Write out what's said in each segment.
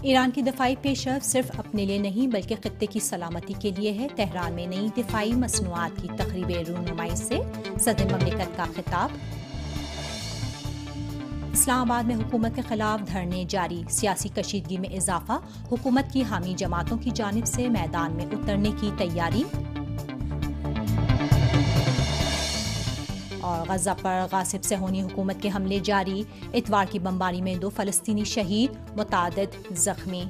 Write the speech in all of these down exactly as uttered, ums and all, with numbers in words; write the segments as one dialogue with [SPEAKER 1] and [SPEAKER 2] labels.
[SPEAKER 1] ایران کی دفاعی پیش رفت صرف اپنے لیے نہیں بلکہ خطے کی سلامتی کے لیے ہے. تہران میں نئی دفاعی مصنوعات کی تقریب رونمائی سے صدر مملکت کا خطاب. اسلام آباد میں حکومت کے خلاف دھرنے جاری. سیاسی کشیدگی میں اضافہ. حکومت کی حامی جماعتوں کی جانب سے میدان میں اترنے کی تیاری. اور غزہ پر غاصب صہیونی حکومت کے حملے جاری. اتوار کی بمباری میں دو فلسطینی شہید، متعدد زخمی.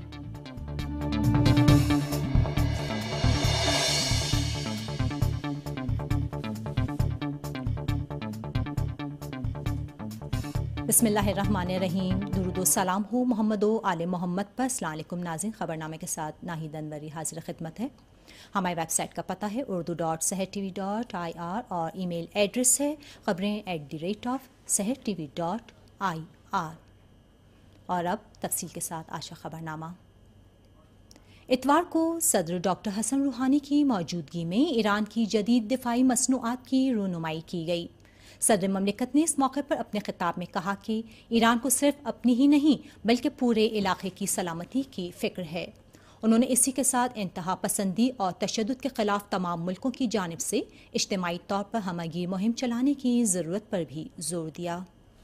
[SPEAKER 1] بسم اللہ الرحمن الرحیم. درود و سلام ہو محمد و آل محمد پر. السلام علیکم ناظرین، خبرنامے کے ساتھ ناہید انوری حاضر خدمت ہے. ہماری ویب سائٹ کا پتہ ہے Urdu dot Sahar T V dot I R اور ای میل ایڈریس ہے خبریں at the rate of Sahar T V dot I R. اور اب تفصیل کے ساتھ آج کا خبرنامہ. اتوار کو صدر ڈاکٹر حسن روحانی کی موجودگی میں ایران کی جدید دفاعی مصنوعات کی رونمائی کی گئی. صدر مملکت نے اس موقع پر اپنے خطاب میں کہا کہ ایران کو صرف اپنی ہی نہیں بلکہ پورے علاقے کی سلامتی کی فکر ہے. انہوں نے اسی کے ساتھ انتہا پسندی اور تشدد کے خلاف تمام ملکوں کی جانب سے اجتماعی طور پر ہمہ گیر مہم چلانے کی ضرورت پر بھی زور دیا.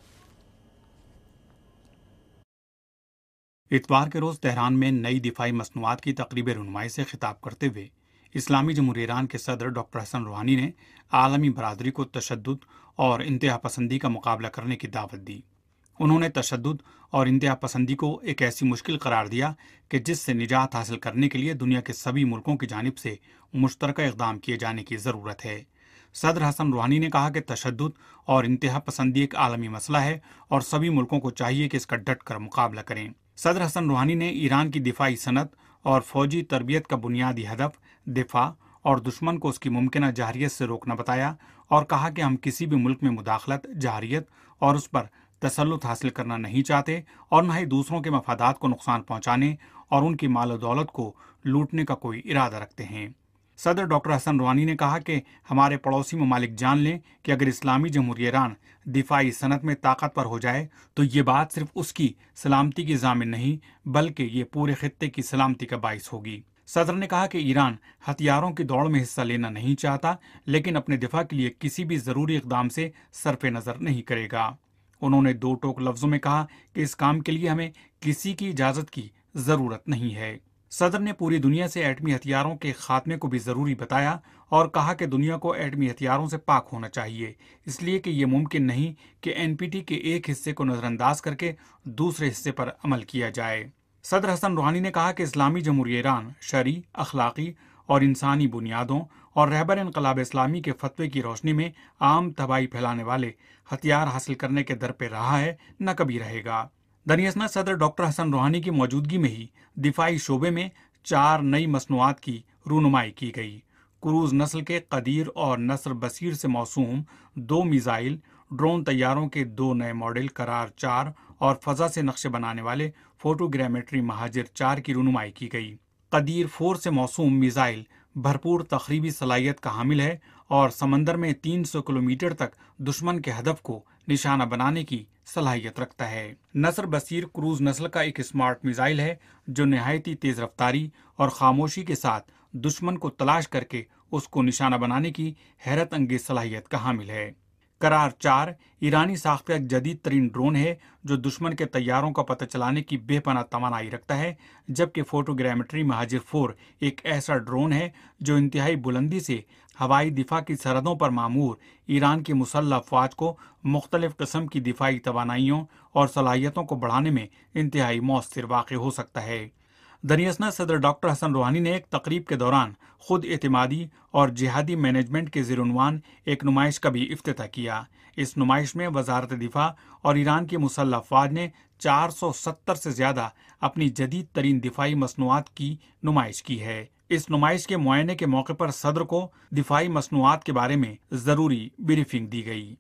[SPEAKER 2] اتوار کے روز تہران میں نئی دفاعی مصنوعات کی تقریب رونمائی سے خطاب کرتے ہوئے اسلامی جمہوریہ ایران کے صدر ڈاکٹر حسن روحانی نے عالمی برادری کو تشدد اور انتہا پسندی کا مقابلہ کرنے کی دعوت دی. انہوں نے تشدد اور انتہا پسندی کو ایک ایسی مشکل قرار دیا کہ جس سے نجات حاصل کرنے کے لیے دنیا کے سبھی ملکوں کی جانب سے مشترکہ اقدام کیے جانے کی ضرورت ہے. صدر حسن روحانی نے کہا کہ تشدد اور انتہا پسندی ایک عالمی مسئلہ ہے اور سبھی ملکوں کو چاہیے کہ اس کا ڈٹ کر مقابلہ کریں. صدر حسن روحانی نے ایران کی دفاعی صنعت اور فوجی تربیت کا بنیادی ہدف دفاع اور دشمن کو اس کی ممکنہ جارحیت سے روکنا بتایا اور کہا کہ ہم کسی بھی ملک میں مداخلت، جارحیت اور اس پر تسلط حاصل کرنا نہیں چاہتے اور نہ ہی دوسروں کے مفادات کو نقصان پہنچانے اور ان کی مال و دولت کو لوٹنے کا کوئی ارادہ رکھتے ہیں. صدر ڈاکٹر حسن روحانی نے کہا کہ ہمارے پڑوسی ممالک جان لیں کہ اگر اسلامی جمہوریہ ایران دفاعی صنعت میں طاقتور ہو جائے تو یہ بات صرف اس کی سلامتی کی ضامن نہیں بلکہ یہ پورے خطے کی سلامتی کا باعث ہوگی. صدر نے کہا کہ ایران ہتھیاروں کی دوڑ میں حصہ لینا نہیں چاہتا لیکن اپنے دفاع کے لیے کسی بھی ضروری اقدام سے صرف نظر نہیں کرے گا. انہوں نے دو ٹوک لفظوں میں کہا کہ اس کام کے لیے ہمیں کسی کی اجازت کی ضرورت نہیں ہے. صدر نے پوری دنیا سے ایٹمی ہتھیاروں کے خاتمے کو بھی ضروری بتایا اور کہا کہ دنیا کو ایٹمی ہتھیاروں سے پاک ہونا چاہیے، اس لیے کہ یہ ممکن نہیں کہ این پی ٹی کے ایک حصے کو نظر انداز کر کے دوسرے حصے پر عمل کیا جائے. صدر حسن روحانی نے کہا کہ اسلامی جمہوریہ ایران شرعی، اخلاقی اور انسانی بنیادوں اور رہبر انقلاب اسلامی کے فتوے کی روشنی میں عام تباہی پھیلانے والے ہتھیار حاصل کرنے کے در پہ رہا ہے، نہ کبھی رہے گا. دریاسنا صدر ڈاکٹر حسن روحانی کی موجودگی میں ہی دفاعی شعبے میں چار نئی مصنوعات کی رونمائی کی گئی. کروز نسل کے قدیر اور نصر بصیر سے موسوم دو میزائل، ڈرون طیاروں کے دو نئے ماڈل قرار چار اور فضا سے نقشے بنانے والے فوٹوگرامیٹری مہاجر چار کی رونمائی کی گئی. قدیر فور سے موسوم میزائل بھرپور تخریبی صلاحیت کا حامل ہے اور سمندر میں تین سو کلومیٹر تک دشمن کے ہدف کو نشانہ بنانے کی صلاحیت رکھتا ہے. نصر بصیر کروز نسل کا ایک اسمارٹ میزائل ہے جو نہایتی تیز رفتاری اور خاموشی کے ساتھ دشمن کو تلاش کر کے اس کو نشانہ بنانے کی حیرت انگیز صلاحیت کا حامل ہے. قرار چار ایرانی ساخت کا ایک جدید ترین ڈرون ہے جو دشمن کے طیاروں کا پتہ چلانے کی بے پناہ توانائی رکھتا ہے، جبکہ فوٹوگرامیٹری مہاجر فور ایک ایسا ڈرون ہے جو انتہائی بلندی سے ہوائی دفاع کی سرحدوں پر معمور ایران کی مسلح افواج کو مختلف قسم کی دفاعی توانائیوں اور صلاحیتوں کو بڑھانے میں انتہائی مؤثر واقع ہو سکتا ہے. دریاسنا صدر ڈاکٹر حسن روحانی نے ایک تقریب کے دوران خود اعتمادی اور جہادی مینجمنٹ کے زیر عنوان ایک نمائش کا بھی افتتاح کیا. اس نمائش میں وزارت دفاع اور ایران کی مسلح افواج نے چار سو ستر سے زیادہ اپنی جدید ترین دفاعی مصنوعات کی نمائش کی ہے. اس نمائش کے معائنے کے موقع پر صدر کو دفاعی مصنوعات کے بارے میں ضروری بریفنگ دی گئی.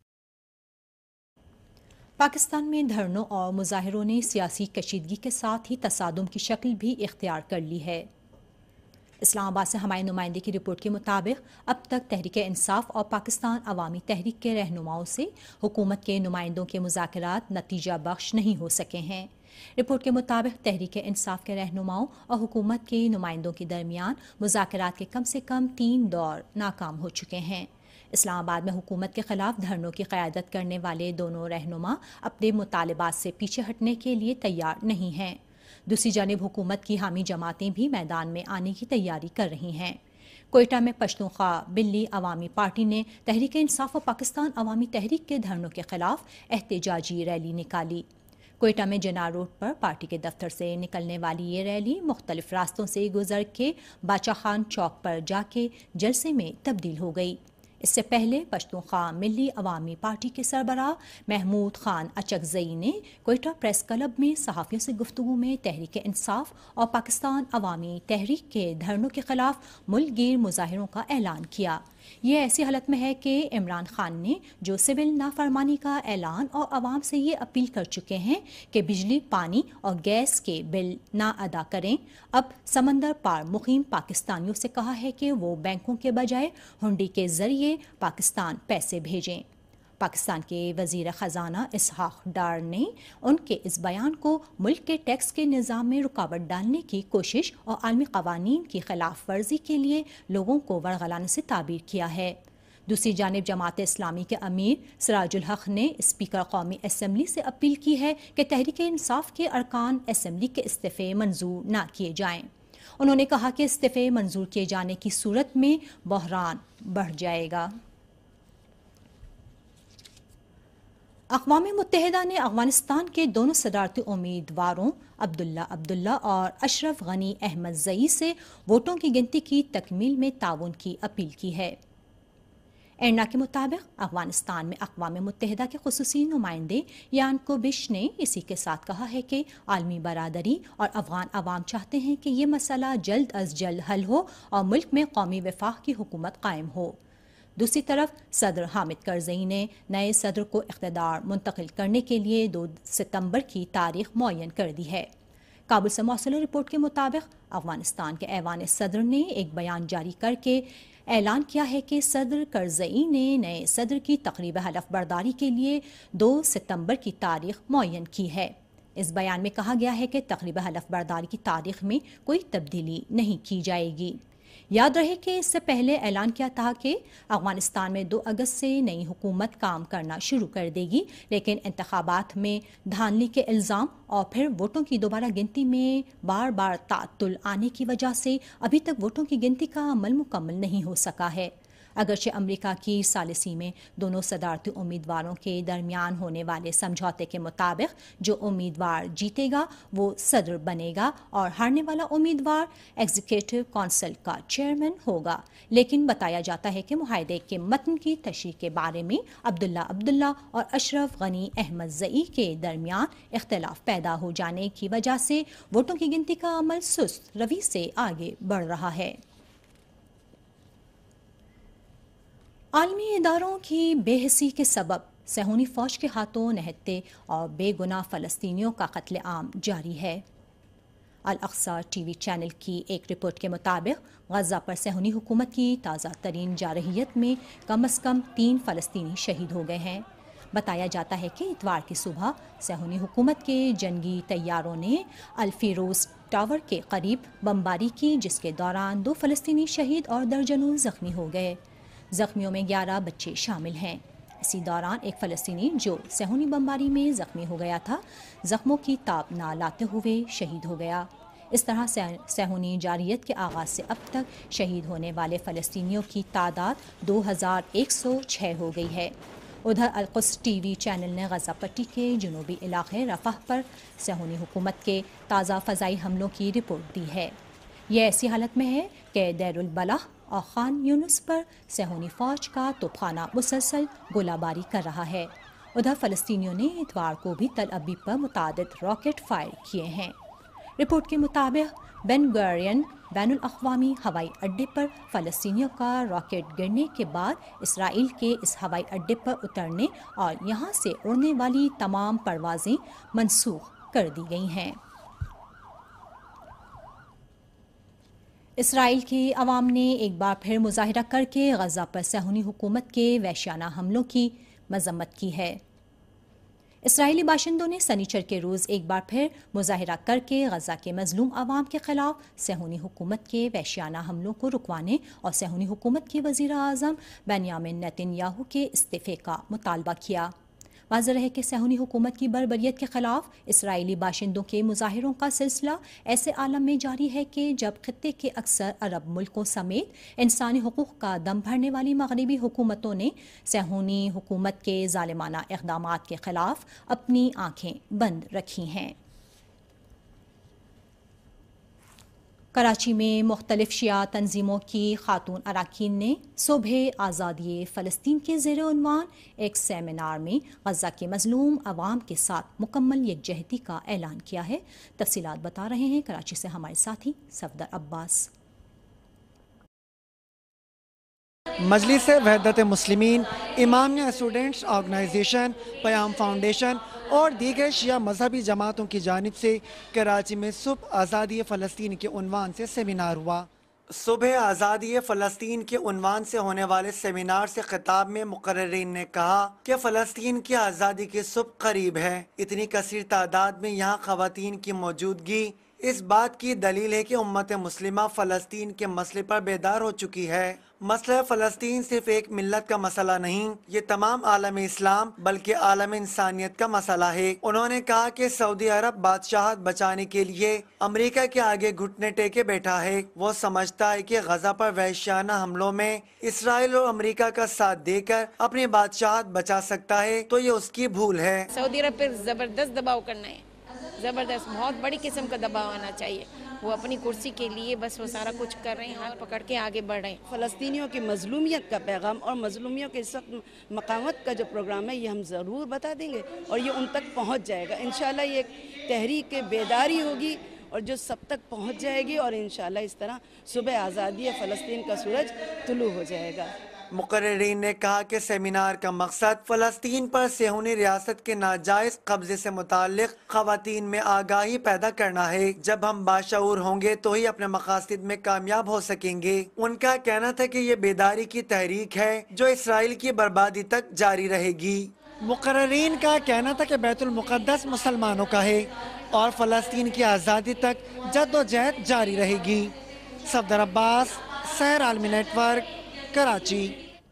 [SPEAKER 1] پاکستان میں دھرنوں اور مظاہروں نے سیاسی کشیدگی کے ساتھ ہی تصادم کی شکل بھی اختیار کر لی ہے. اسلام آباد سے ہمارے نمائندے کی رپورٹ کے مطابق اب تک تحریک انصاف اور پاکستان عوامی تحریک کے رہنماؤں سے حکومت کے نمائندوں کے مذاکرات نتیجہ بخش نہیں ہو سکے ہیں. رپورٹ کے مطابق تحریک انصاف کے رہنماؤں اور حکومت کے نمائندوں کے درمیان مذاکرات کے کم سے کم تین دور ناکام ہو چکے ہیں۔ اسلام آباد میں حکومت کے خلاف دھرنوں کی قیادت کرنے والے دونوں رہنما اپنے مطالبات سے پیچھے ہٹنے کے لیے تیار نہیں ہیں۔ دوسری جانب حکومت کی حامی جماعتیں بھی میدان میں آنے کی تیاری کر رہی ہیں۔ کوئٹہ میں پشتونخوا بلی عوامی پارٹی نے تحریک انصاف و پاکستان عوامی تحریک کے دھرنوں کے خلاف احتجاجی ریلی نکالی۔ کوئٹہ میں جناح روڈ پر پارٹی کے دفتر سے نکلنے والی یہ ریلی مختلف راستوں سے گزر کے باچا خان چوک پر جا کے جلسے میں تبدیل ہو گئی۔ اس سے پہلے پشتونخوا ملی عوامی پارٹی کے سربراہ محمود خان اچکزئی نے کوئٹہ پریس کلب میں صحافیوں سے گفتگو میں تحریک انصاف اور پاکستان عوامی تحریک کے دھرنوں کے خلاف ملک گیر مظاہروں کا اعلان کیا۔ یہ ایسی حالت میں ہے کہ عمران خان نے جو سول نافرمانی کا اعلان اور عوام سے یہ اپیل کر چکے ہیں کہ بجلی، پانی اور گیس کے بل نہ ادا کریں، اب سمندر پار مقیم پاکستانیوں سے کہا ہے کہ وہ بینکوں کے بجائے ہنڈی کے ذریعے پاکستان پیسے بھیجیں۔ پاکستان کے وزیر خزانہ اسحاق ڈار نے ان کے اس بیان کو ملک کے ٹیکس کے نظام میں رکاوٹ ڈالنے کی کوشش اور عالمی قوانین کی خلاف ورزی کے لیے لوگوں کو ورغلانے سے تعبیر کیا ہے۔ دوسری جانب جماعت اسلامی کے امیر سراج الحق نے اسپیکر قومی اسمبلی سے اپیل کی ہے کہ تحریک انصاف کے ارکان اسمبلی کے استعفے منظور نہ کیے جائیں۔ انہوں نے کہا کہ استعفے منظور کیے جانے کی صورت میں بحران بڑھ جائے گا۔ اقوام متحدہ نے افغانستان کے دونوں صدارتی امیدواروں عبداللہ عبداللہ اور اشرف غنی احمد زئی سے ووٹوں کی گنتی کی تکمیل میں تعاون کی اپیل کی ہے۔ ایرنا کے مطابق افغانستان میں اقوام متحدہ کے خصوصی نمائندے یان کوبش نے اسی کے ساتھ کہا ہے کہ عالمی برادری اور افغان عوام چاہتے ہیں کہ یہ مسئلہ جلد از جلد حل ہو اور ملک میں قومی وفاق کی حکومت قائم ہو۔ دوسری طرف صدر حامد کرزئی نے نئے صدر کو اقتدار منتقل کرنے کے لیے دو ستمبر کی تاریخ معین کر دی ہے۔ کابل سے موصول رپورٹ کے مطابق افغانستان کے ایوان صدر نے ایک بیان جاری کر کے اعلان کیا ہے کہ صدر کرزئی نے نئے صدر کی تقریب حلف برداری کے لیے دو ستمبر کی تاریخ معین کی ہے۔ اس بیان میں کہا گیا ہے کہ تقریب حلف برداری کی تاریخ میں کوئی تبدیلی نہیں کی جائے گی۔ یاد رہے کہ اس سے پہلے اعلان کیا تھا کہ افغانستان میں دو اگست سے نئی حکومت کام کرنا شروع کر دے گی، لیکن انتخابات میں دھاندلی کے الزام اور پھر ووٹوں کی دوبارہ گنتی میں بار بار تعطل آنے کی وجہ سے ابھی تک ووٹوں کی گنتی کا عمل مکمل نہیں ہو سکا ہے۔ اگرچہ امریکہ کی ثالثی میں دونوں صدارتی امیدواروں کے درمیان ہونے والے سمجھوتے کے مطابق جو امیدوار جیتے گا وہ صدر بنے گا اور ہارنے والا امیدوار ایگزیکٹو کونسل کا چیئرمین ہوگا، لیکن بتایا جاتا ہے کہ معاہدے کے متن کی تشریح کے بارے میں عبداللہ عبداللہ اور اشرف غنی احمد زئی کے درمیان اختلاف پیدا ہو جانے کی وجہ سے ووٹوں کی گنتی کا عمل سست روی سے آگے بڑھ رہا ہے۔ عالمی اداروں کی بے حسی کے سبب صہیونی فوج کے ہاتھوں نہتے اور بے گناہ فلسطینیوں کا قتل عام جاری ہے۔ الاقصی ٹی وی چینل کی ایک رپورٹ کے مطابق غزہ پر صہیونی حکومت کی تازہ ترین جارحیت میں کم از کم تین فلسطینی شہید ہو گئے ہیں۔ بتایا جاتا ہے کہ اتوار کی صبح صہیونی حکومت کے جنگی طیاروں نے الفیروز ٹاور کے قریب بمباری کی، جس کے دوران دو فلسطینی شہید اور درجنوں زخمی ہو گئے۔ زخمیوں میں گیارہ بچے شامل ہیں۔ اسی دوران ایک فلسطینی جو صہیونی بمباری میں زخمی ہو گیا تھا زخموں کی تاب نہ لاتے ہوئے شہید ہو گیا۔ اس طرح صہیونی جارحیت کے آغاز سے اب تک شہید ہونے والے فلسطینیوں کی تعداد دو ہزار ایک سو چھ ہو گئی ہے۔ ادھر القدس ٹی وی چینل نے غزہ پٹی کے جنوبی علاقے رفح پر صہیونی حکومت کے تازہ فضائی حملوں کی رپورٹ دی ہے۔ یہ ایسی حالت میں ہے کہ دیر البلح اور خان یونس پر صہیونی فوج کا توپخانہ مسلسل گولہ باری کر رہا ہے۔ ادھر فلسطینیوں نے اتوار کو بھی تل ابیب پر متعدد راکٹ فائر کیے ہیں۔ رپورٹ کے مطابق بین گورین بین الاقوامی ہوائی اڈے پر فلسطینیوں کا راکٹ گرنے کے بعد اسرائیل کے اس ہوائی اڈے پر اترنے اور یہاں سے اڑنے والی تمام پروازیں منسوخ کر دی گئی ہیں۔ اسرائیل کی عوام نے ایک بار پھر مظاہرہ کر کے غزہ پر صہیونی حکومت کے وحشیانہ حملوں کی مذمت کی ہے۔ اسرائیلی باشندوں نے سنیچر کے روز ایک بار پھر مظاہرہ کر کے غزہ کے مظلوم عوام کے خلاف صہیونی حکومت کے وحشیانہ حملوں کو رکوانے اور صہیونی حکومت کے وزیر اعظم بنیامن نیتن یاہو کے استعفے کا مطالبہ کیا۔ واضح رہے کہ صہیونی حکومت کی بربریت کے خلاف اسرائیلی باشندوں کے مظاہروں کا سلسلہ ایسے عالم میں جاری ہے کہ جب خطے کے اکثر عرب ملکوں سمیت انسانی حقوق کا دم بھرنے والی مغربی حکومتوں نے صہیونی حکومت کے ظالمانہ اقدامات کے خلاف اپنی آنکھیں بند رکھی ہیں۔ کراچی میں مختلف شیعہ تنظیموں کی خاتون اراکین نے صبح آزادی فلسطین کے زیر عنوان ایک سیمینار میں غزہ کے مظلوم عوام کے ساتھ مکمل یکجہتی کا اعلان کیا ہے۔ تفصیلات بتا رہے ہیں کراچی سے ہمارے ساتھی صفدر عباس۔
[SPEAKER 3] Majlis Wahdat Muslimeen, Imamia Students Organisation, Payam Foundation اور دیگر شیعہ مذہبی جماعتوں کی جانب سے کراچی میں صبح آزادی فلسطین کے عنوان سے سیمینار ہوا۔ صبح آزادی فلسطین کے عنوان سے ہونے والے سیمینار سے خطاب میں مقررین نے کہا کہ فلسطین کی آزادی کی صبح قریب ہے۔ اتنی کثیر تعداد میں یہاں خواتین کی موجودگی اس بات کی دلیل ہے کہ امت مسلمہ فلسطین کے مسئلے پر بیدار ہو چکی ہے۔ مسئلہ فلسطین صرف ایک ملت کا مسئلہ نہیں، یہ تمام عالم اسلام بلکہ عالم انسانیت کا مسئلہ ہے۔ انہوں نے کہا کہ سعودی عرب بادشاہت بچانے کے لیے امریکہ کے آگے گھٹنے ٹیکے بیٹھا ہے۔ وہ سمجھتا ہے کہ غزہ پر وحشیانہ حملوں میں اسرائیل اور امریکہ کا ساتھ دے کر اپنی بادشاہت بچا سکتا ہے تو یہ اس کی بھول ہے۔
[SPEAKER 4] سعودی عرب پر زبردست دباؤ کرنا ہے، زبردست بہت بڑی قسم کا دباؤ آنا چاہیے۔ وہ اپنی کرسی کے لیے بس وہ سارا کچھ کر رہے ہیں، ہاتھ پکڑ کے آگے بڑھ رہے ہیں۔
[SPEAKER 5] فلسطینیوں کی مظلومیت کا پیغام اور مظلومیوں کے سخت مقاومت کا جو پروگرام ہے یہ ہم ضرور بتا دیں گے اور یہ ان تک پہنچ جائے گا۔ انشاءاللہ یہ ایک تحریک بیداری ہوگی اور جو سب تک پہنچ جائے گی اور انشاءاللہ اس طرح صبح آزادی فلسطین کا سورج طلوع ہو جائے گا۔
[SPEAKER 3] مقررین نے کہا کہ سیمینار کا مقصد فلسطین پر صہیونی ریاست کے ناجائز قبضے سے متعلق خواتین میں آگاہی پیدا کرنا ہے۔ جب ہم باشعور ہوں گے تو ہی اپنے مقاصد میں کامیاب ہو سکیں گے۔ ان کا کہنا تھا کہ یہ بیداری کی تحریک ہے جو اسرائیل کی بربادی تک جاری رہے گی۔ مقررین کا کہنا تھا کہ بیت المقدس مسلمانوں کا ہے اور فلسطین کی آزادی تک جد و جہد جاری رہے گی۔ صفدر عباس، سحر عالمی نیٹ ورک، کراچی۔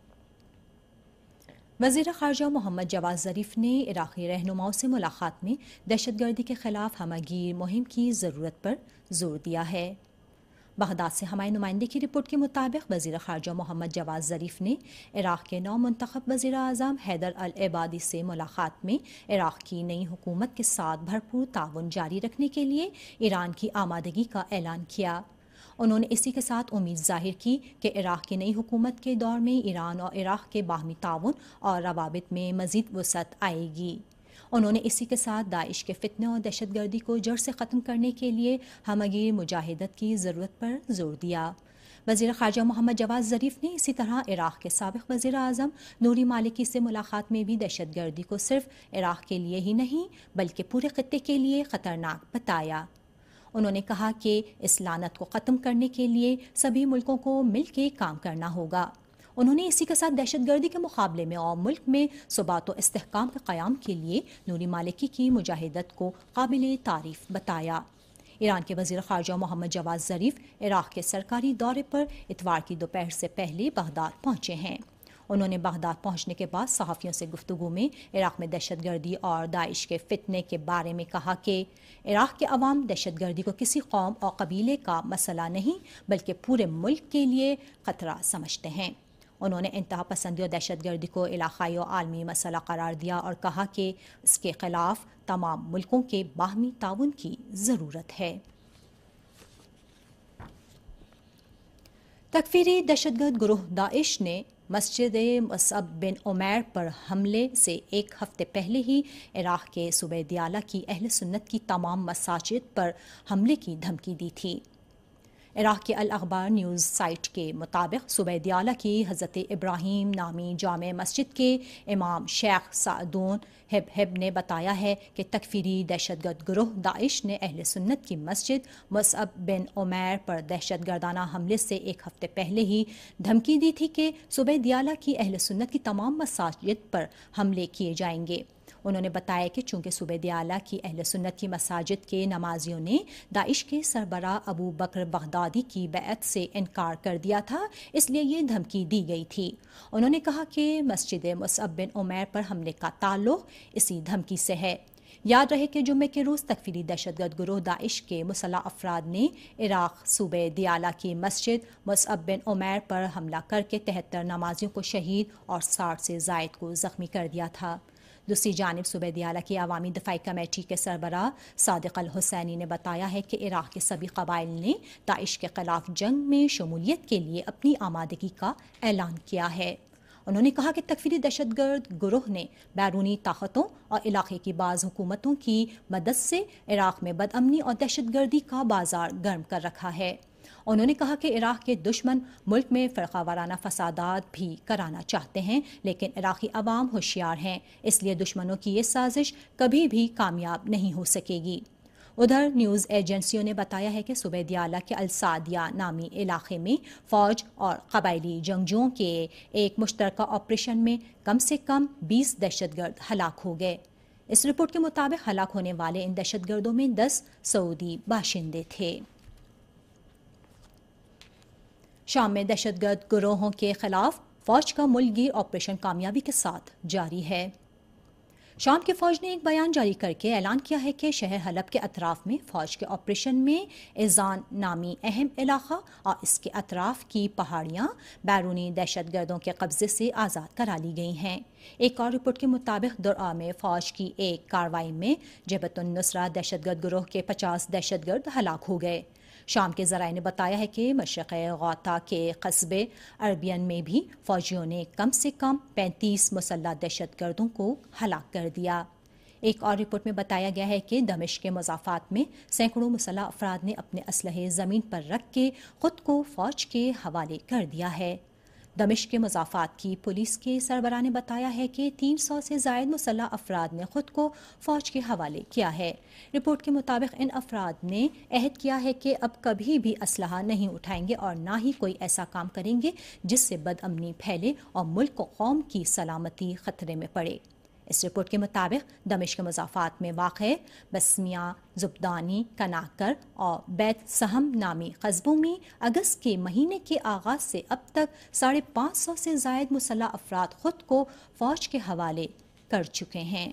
[SPEAKER 1] وزیر خارجہ محمد جواد ظریف نے عراقی رہنماؤں سے ملاقات میں دہشت گردی کے خلاف ہمہ گیر مہم کی ضرورت پر زور دیا ہے۔ بغداد سے ہمارے نمائندے کی رپورٹ کے مطابق وزیر خارجہ محمد جواد ظریف نے عراق کے نو منتخب وزیر اعظم حیدر العبادی سے ملاقات میں عراق کی نئی حکومت کے ساتھ بھرپور تعاون جاری رکھنے کے لیے ایران کی آمادگی کا اعلان کیا۔ انہوں نے اسی کے ساتھ امید ظاہر کی کہ عراق کی نئی حکومت کے دور میں ایران اور عراق کے باہمی تعاون اور روابط میں مزید وسعت آئے گی۔ انہوں نے اسی کے ساتھ داعش کے فتنے اور دہشت گردی کو جڑ سے ختم کرنے کے لیے ہمہ گیر مجاہدت کی ضرورت پر زور دیا۔ وزیر خارجہ محمد جواد ظریف نے اسی طرح عراق کے سابق وزیر اعظم نوری مالکی سے ملاقات میں بھی دہشت گردی کو صرف عراق کے لیے ہی نہیں بلکہ پورے خطے کے لیے خطرناک بتایا۔ انہوں نے کہا کہ اس لعنت کو ختم کرنے کے لیے سبھی ملکوں کو مل کے کام کرنا ہوگا۔ انہوں نے اسی کے ساتھ دہشت گردی کے مقابلے میں اور ملک میں ثبات و استحکام کے قیام کے لیے نوری مالکی کی مجاہدت کو قابل تعریف بتایا۔ ایران کے وزیر خارجہ محمد جواد ظریف عراق کے سرکاری دورے پر اتوار کی دوپہر سے پہلے بغداد پہنچے ہیں۔ انہوں نے بغداد پہنچنے کے بعد صحافیوں سے گفتگو میں عراق میں دہشت گردی اور داعش کے فتنے کے بارے میں کہا کہ عراق کے عوام دہشت گردی کو کسی قوم اور قبیلے کا مسئلہ نہیں بلکہ پورے ملک کے لیے خطرہ سمجھتے ہیں۔ انہوں نے انتہا پسندی اور دہشت گردی کو علاقائی اور عالمی مسئلہ قرار دیا اور کہا کہ اس کے خلاف تمام ملکوں کے باہمی تعاون کی ضرورت ہے۔ تکفیری دہشت گرد گروہ داعش نے مسجد مصعب بن عمیر پر حملے سے ایک ہفتے پہلے ہی عراق کے صوبہ دیالہ کی اہل سنت کی تمام مساجد پر حملے کی دھمکی دی تھی۔ عراق کے الاخبار نیوز سائٹ کے مطابق صوبہ دیالہ کی حضرت ابراہیم نامی جامع مسجد کے امام شیخ سعدون ہب ہب نے بتایا ہے کہ تکفیری دہشت گرد گروہ داعش نے اہل سنت کی مسجد مصعب بن عمیر پر دہشت گردانہ حملے سے ایک ہفتے پہلے ہی دھمکی دی تھی کہ صوبہ دیالہ کی اہل سنت کی تمام مساجد پر حملے کیے جائیں گے۔ انہوں نے بتایا کہ چونکہ صوبہ دیالہ کی اہل سنت کی مساجد کے نمازیوں نے داعش کے سربراہ ابو بکر بغدادی کی بیعت سے انکار کر دیا تھا، اس لیے یہ دھمکی دی گئی تھی۔ انہوں نے کہا کہ مسجد مصعب بن عمیر پر حملے کا تعلق اسی دھمکی سے ہے۔ یاد رہے کہ جمعے کے روز تکفیری دہشت گرد گروہ داعش کے مسلح افراد نے عراق صوبہ دیالہ کی مسجد مصعب بن عمیر پر حملہ کر کے تہتر نمازیوں کو شہید اور ساٹھ سے زائد کو زخمی کر دیا تھا۔ دوسری جانب صوبہ دیالہ کی عوامی دفاعی کمیٹی کے سربراہ صادق الحسینی نے بتایا ہے کہ عراق کے سبھی قبائل نے داعش کے خلاف جنگ میں شمولیت کے لیے اپنی آمادگی کا اعلان کیا ہے۔ انہوں نے کہا کہ تکفیری دہشت گرد گروہ نے بیرونی طاقتوں اور علاقے کی بعض حکومتوں کی مدد سے عراق میں بد امنی اور دہشت گردی کا بازار گرم کر رکھا ہے۔ انہوں نے کہا کہ عراق کے دشمن ملک میں فرقہ وارانہ فسادات بھی کرانا چاہتے ہیں، لیکن عراقی عوام ہوشیار ہیں، اس لیے دشمنوں کی یہ سازش کبھی بھی کامیاب نہیں ہو سکے گی۔ ادھر نیوز ایجنسیوں نے بتایا ہے کہ صوبہ دیالہ کے السعدیہ نامی علاقے میں فوج اور قبائلی جنگجوؤں کے ایک مشترکہ آپریشن میں کم سے کم بیس دہشت گرد ہلاک ہو گئے۔ اس رپورٹ کے مطابق ہلاک ہونے والے ان دہشت گردوں میں دس سعودی باشندے تھے۔ شام میں دہشت گرد گروہوں کے خلاف فوج کا ملک گیر آپریشن کامیابی کے ساتھ جاری ہے۔ شام کی فوج نے ایک بیان جاری کر کے اعلان کیا ہے کہ شہر حلب کے اطراف میں فوج کے آپریشن میں ایزان نامی اہم علاقہ اور اس کے اطراف کی پہاڑیاں بیرونی دہشت گردوں کے قبضے سے آزاد کرا لی گئی ہیں۔ ایک اور رپورٹ کے مطابق درعا میں فوج کی ایک کارروائی میں جبہت النصرہ دہشت گرد گروہ کے پچاس دہشت گرد ہلاک ہو گئے۔ شام کے ذرائع نے بتایا ہے کہ مشرق غوطہ کے قصبے اربین میں بھی فوجیوں نے کم سے کم پینتیس مسلح دہشت گردوں کو ہلاک کر دیا۔ ایک اور رپورٹ میں بتایا گیا ہے کہ دمشق کے مضافات میں سینکڑوں مسلح افراد نے اپنے اسلحے زمین پر رکھ کے خود کو فوج کے حوالے کر دیا ہے۔ دمشق کے مضافات کی پولیس کے سربراہ نے بتایا ہے کہ تین سو سے زائد مسلح افراد نے خود کو فوج کے حوالے کیا ہے۔ رپورٹ کے مطابق ان افراد نے عہد کیا ہے کہ اب کبھی بھی اسلحہ نہیں اٹھائیں گے اور نہ ہی کوئی ایسا کام کریں گے جس سے بد امنی پھیلے اور ملک و قوم کی سلامتی خطرے میں پڑے۔ اس رپورٹ کے مطابق دمشق کے مضافات میں واقع بسمیہ، زبدانی، کناکر اور بیت سہم نامی قصبوں میں اگست کے مہینے کے آغاز سے اب تک ساڑھے پانچ سو سے زائد مسلح افراد خود کو فوج کے حوالے کر چکے ہیں۔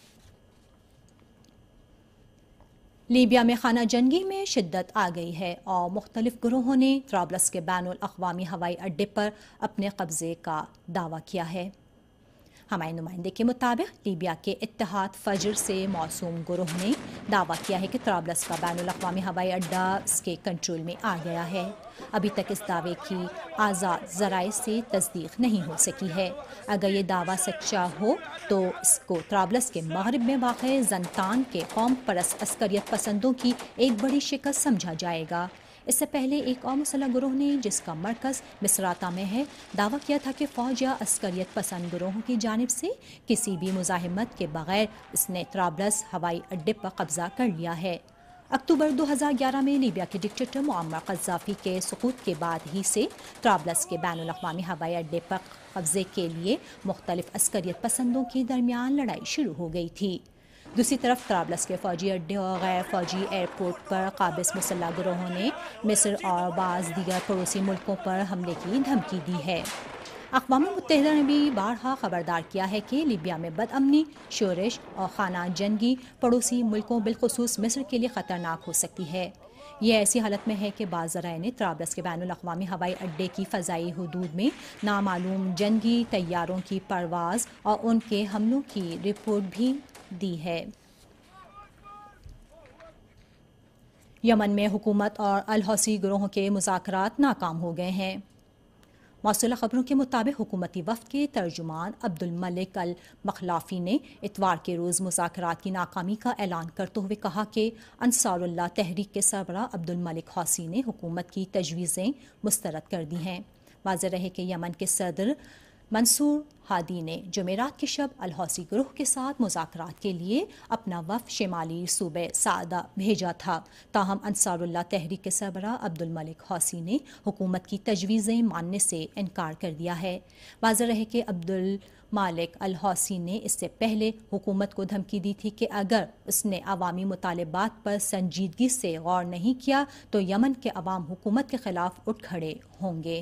[SPEAKER 1] لیبیا میں خانہ جنگی میں شدت آ گئی ہے اور مختلف گروہوں نے طرابلس کے بین الاقوامی ہوائی اڈے پر اپنے قبضے کا دعویٰ کیا ہے۔ ہمارے نمائندے کے مطابق لیبیا کے اتحاد فجر سے موسوم گروہ نے دعویٰ کیا ہے کہ طرابلس کا بین الاقوامی ہوائی اڈہ اس کے کنٹرول میں آ گیا ہے۔ ابھی تک اس دعوے کی آزاد ذرائع سے تصدیق نہیں ہو سکی ہے۔ اگر یہ دعویٰ سچا ہو تو اس کو طرابلس کے مغرب میں واقع زنتان کے قوم پرست عسکریت پسندوں کی ایک بڑی شکست سمجھا جائے گا۔ اس سے پہلے ایک اور مسلح گروہ نے جس کا مرکز مصراتہ میں ہے دعویٰ کیا تھا کہ فوج یا عسکریت پسند گروہوں کی جانب سے کسی بھی مزاحمت کے بغیر اس نے طرابلس ہوائی اڈے پر قبضہ کر لیا ہے۔ اکتوبر دو ہزار گیارہ میں لیبیا کے ڈکٹیٹر معمر قذافی کے سقوط کے بعد ہی سے طرابلس کے بین الاقوامی ہوائی اڈے پر قبضے کے لیے مختلف عسکریت پسندوں کے درمیان لڑائی شروع ہو گئی تھی۔ دوسری طرف طرابلس کے فوجی اڈے اور غیر فوجی ایئرپورٹ پر قابض مسلح گروہوں نے مصر اور بعض دیگر پڑوسی ملکوں پر حملے کی دھمکی دی ہے۔ اقوام متحدہ نے بھی بارہا خبردار کیا ہے کہ لیبیا میں بد امنی، شورش اور خانہ جنگی پڑوسی ملکوں بالخصوص مصر کے لیے خطرناک ہو سکتی ہے۔ یہ ایسی حالت میں ہے کہ بعض ذرائع نے طرابلس کے بین الاقوامی ہوائی اڈے کی فضائی حدود میں نامعلوم جنگی طیاروں کی پرواز اور ان کے حملوں کی رپورٹ بھی دی ہے۔ یمن میں حکومت اور الحوثی گروہوں کے مذاکرات ناکام ہو گئے ہیں۔ موصولہ خبروں کے مطابق حکومتی وفد کے ترجمان عبد الملک المخلافی نے اتوار کے روز مذاکرات کی ناکامی کا اعلان کرتے ہوئے کہا کہ انصار اللہ تحریک کے سربراہ عبد الملک حوثی نے حکومت کی تجویزیں مسترد کر دی ہیں۔ واضح رہے کہ یمن کے صدر منصور ہادی نے جمعرات کی شب الحوثی گروہ کے ساتھ مذاکرات کے لیے اپنا وفد شمالی صوبے سعدہ بھیجا تھا، تاہم انصار اللہ تحریک کے سربراہ عبد الملک حوثی نے حکومت کی تجویزیں ماننے سے انکار کر دیا ہے۔ واضح رہے کہ عبد المالک الحوثی نے اس سے پہلے حکومت کو دھمکی دی تھی کہ اگر اس نے عوامی مطالبات پر سنجیدگی سے غور نہیں کیا تو یمن کے عوام حکومت کے خلاف اٹھ کھڑے ہوں گے۔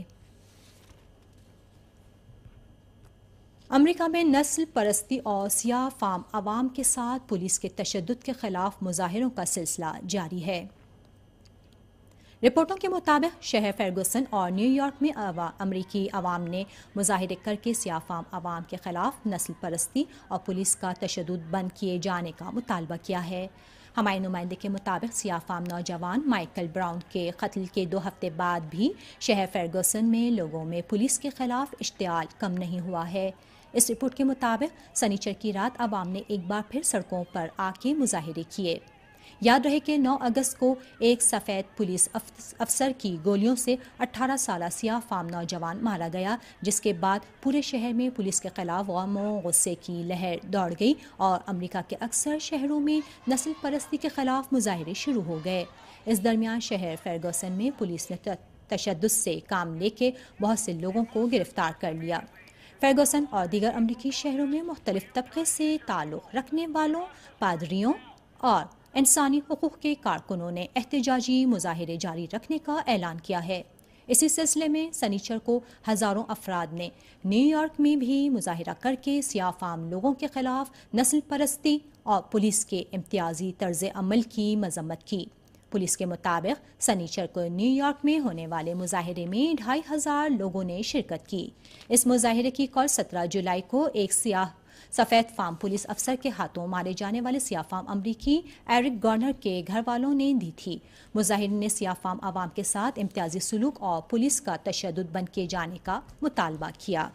[SPEAKER 1] امریکہ میں نسل پرستی اور سیاہ فام عوام کے ساتھ پولیس کے تشدد کے خلاف مظاہروں کا سلسلہ جاری ہے۔ رپورٹوں کے مطابق شہر فرگوسن اور نیو یارک میں امریکی عوام نے مظاہرے کر کے سیاہ فام عوام کے خلاف نسل پرستی اور پولیس کا تشدد بند کیے جانے کا مطالبہ کیا ہے۔ ہمارے نمائندے کے مطابق سیاہ فام نوجوان مائیکل براؤن کے قتل کے دو ہفتے بعد بھی شہر فرگوسن میں لوگوں میں پولیس کے خلاف اشتعال کم نہیں ہوا ہے۔ اس رپورٹ کے مطابق سنیچر کی رات عوام نے ایک بار پھر سڑکوں پر آ کے مظاہرے کیے۔ یاد رہے کہ نو اگست کو ایک سفید پولیس افسر کی گولیوں سے اٹھارہ سالہ سیاہ فام نوجوان مارا گیا، جس کے بعد پورے شہر میں پولیس کے خلاف غم و غصے کی لہر دوڑ گئی اور امریکہ کے اکثر شہروں میں نسل پرستی کے خلاف مظاہرے شروع ہو گئے۔ اس درمیان شہر فرگوسن میں پولیس نے تشدد سے کام لے کے بہت سے لوگوں کو گرفتار کر لیا۔ فرگوسن اور دیگر امریکی شہروں میں مختلف طبقے سے تعلق رکھنے والوں، پادریوں اور انسانی حقوق کے کارکنوں نے احتجاجی مظاہرے جاری رکھنے کا اعلان کیا ہے۔ اسی سلسلے میں سنیچر کو ہزاروں افراد نے نیو یارک میں بھی مظاہرہ کر کے سیاہ فام لوگوں کے خلاف نسل پرستی اور پولیس کے امتیازی طرز عمل کی مذمت کی۔ پولیس کے مطابق سنیچر کو نیو یارک میں ہونے والے مظاہرے میں ڈھائی ہزار لوگوں نے شرکت کی۔ اس مظاہرے کی کال سترہ جولائی کو ایک سیاہ سفید فام پولیس افسر کے ہاتھوں مارے جانے والے سیاہ فام امریکی ایرک گارنر کے گھر والوں نے دی تھی۔ مظاہرین نے سیاہ فام عوام کے ساتھ امتیازی سلوک اور پولیس کا تشدد بند کیے جانے کا مطالبہ کیا۔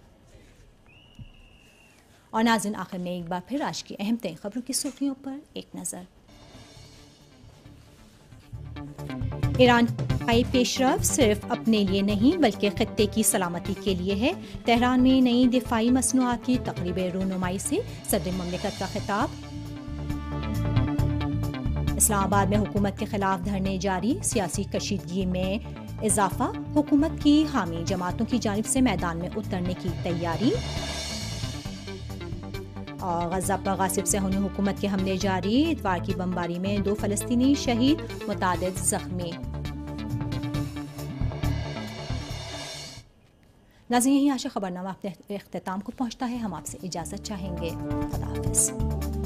[SPEAKER 1] اور ناظرین، آخر میں ایک بار پھر آج کی اہم ترین خبروں کی سرخیوں پر ایک نظر۔ ایران کا پیش رفت صرف اپنے لیے نہیں بلکہ خطے کی سلامتی کے لیے ہے۔ تہران میں نئی دفاعی مصنوعات کی تقریب رونمائی سے صدر مملکت کا خطاب۔ اسلام آباد میں حکومت کے خلاف دھرنے جاری، سیاسی کشیدگی میں اضافہ، حکومت کی حامی جماعتوں کی جانب سے میدان میں اترنے کی تیاری۔ اور غزہ پر غاصب صہیونی حکومت کے حملے جاری، اتوار کی بمباری میں دو فلسطینی شہید، متعدد زخمی۔ ناظرین، یہیں آج خبرنامہ اپنے اختتام کو پہنچتا ہے۔ ہم آپ سے اجازت چاہیں گے۔ خدا حافظ۔